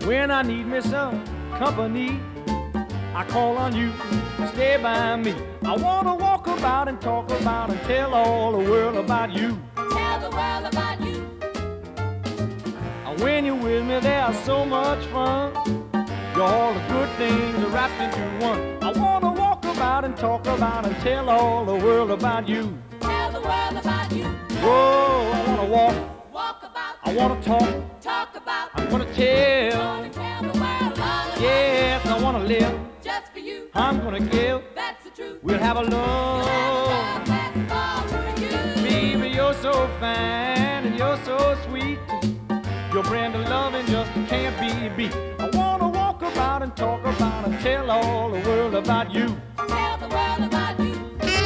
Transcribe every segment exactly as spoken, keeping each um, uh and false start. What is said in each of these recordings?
When I need me some company, I call on you to stay by me. I wanna walk about and talk about and tell all the world about you. Tell the world about you. And when you're with me, there's so much fun. You're all the good things are wrapped into one. I wanna walk about and talk about and tell all the world about you. Tell the world about you. Whoa, I wanna walk, Walk about. I wanna talk, Talk about. I'm gonna tell. Gonna tell the world all about Yes, I wanna live, you. Just for you. I'm gonna give. That's the truth. We'll have a You'll love. have a love that's all for you. Baby, you're so fine and you're so sweet. Your brand of loving just can't be beat. I wanna walk about and talk about and tell all the world about you. Tell the world about you.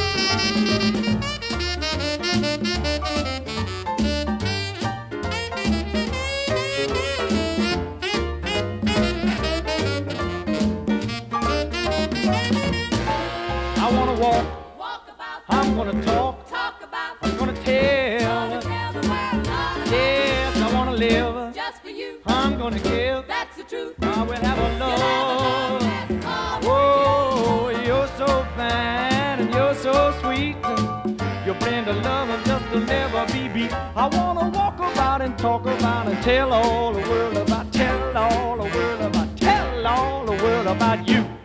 I wanna walk, Walk about. I'm gonna talk, Talk about. I'm gonna Gonna tell. tell the world all about Yes, I wanna live, you. Just for you. I'm gonna give. That's the truth. I will have a You'll have a love love. that's all for Whoa, you're so fine and you're so sweet. Your brand of loving just will never be beat. I wanna walk about and talk about and tell all the world about, tell all the world about, tell all the world about you.